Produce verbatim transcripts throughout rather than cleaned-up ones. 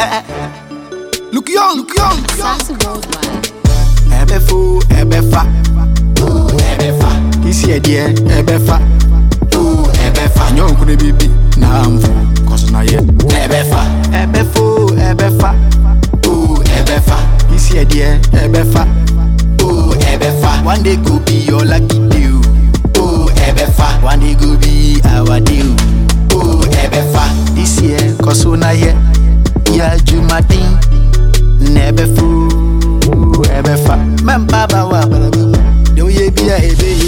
Look young, look young, look young. Sassy worldwide. Ebe fo, ebe fa. Ooh, ebe fa. This year, dear, ebe fa. Ooh, ebe fa. Nyong kune bibi na amfu, cause na ye. Ebe fa, ebe fo, ebe fa. Ooh, ebe fa. This year, dear, ebe fa. Ooh, ebe fa. One day could be your lucky day. Ooh, ebe fa. One day could be our day. Ooh, ebe fa. This year, cause na ye. Ya Jumadin, nebe fu, ebe fa. Mem baba wa balabu, do ye be a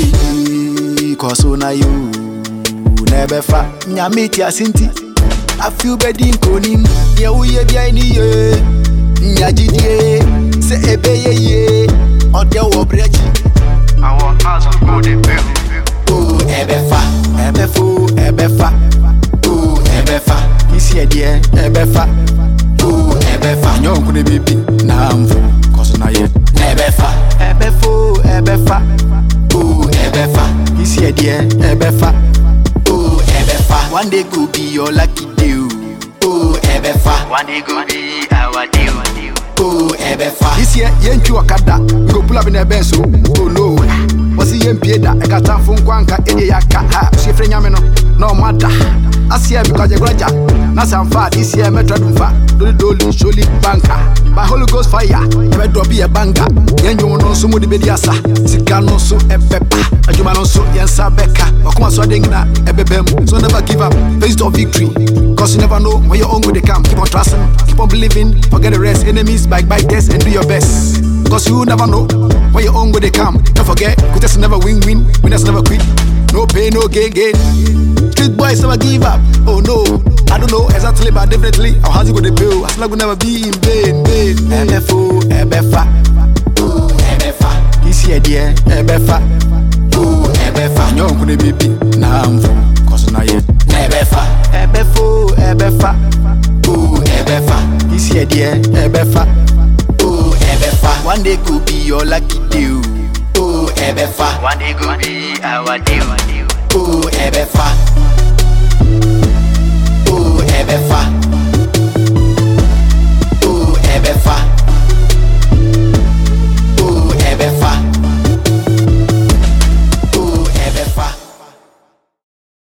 ebe, cause na you, nebe fa. Nyamiti asinti, I feel bedin konim, ye uye be a ni ye, nyajidie, se ebe ye ye, or de wo brechi. I want us to go the bill. Ooh, ebe fa, ebe fu, ebe fa. Ooh, ebe fa. This year dear, ebe fa. Ooh, ebe fa. Nyong kune bibi na amfu, cause na ye. Ebe fa, ebe fo, ebe fa. Ooh, ebe fa. This year dear, ebe fa. Ooh, ebe fa. One day could be your lucky day. Ooh, ebe fa. One day go be our deal. Ooh, ebe fa. This year yenchu wakada, we go pull up in a benzo. Oh no, what's the yen pieda? I got time from Kwanka, Eddie Yaka, she friend Yamino, no matter. I see because you graja. Nasam fat this year, Metro Dumfa, Dolly Dolly, surely banker. My Holy Ghost fire, never drop be a banger. Yen you know so many bediasa, Sikano so a pepper, a Jumano so Yansa Becca, or come swadingna, a bebem, so never give up, face of victory. Cause you never know where your own they come. Keep on trusting, keep on believing, forget the rest, enemies, bike, bike, test, and do your best. Cause you never know where your own they come. Don't forget, quitters never win, win, winners never quit. No pain, no gain, gain. Street boys never give up. Oh no, I don't know exactly, but definitely our house is gonna bill. As long as never be in vain, vain. Ebe fo, ebe fa. Ooh, ebe fa. This year, dear, ebe fa. Ooh, ebe fa. Nyong kune bibi na amfu, cause na ye. Ebe fa, ebe fo, ebe fa. Ooh, ebe fa. This year, dear, ebe fa. Ooh, ebe fa. One day could be your lucky day. Ooh, ebe fa. One day go be our deal. Ooh, ebe fa. Ooh, ebe fa.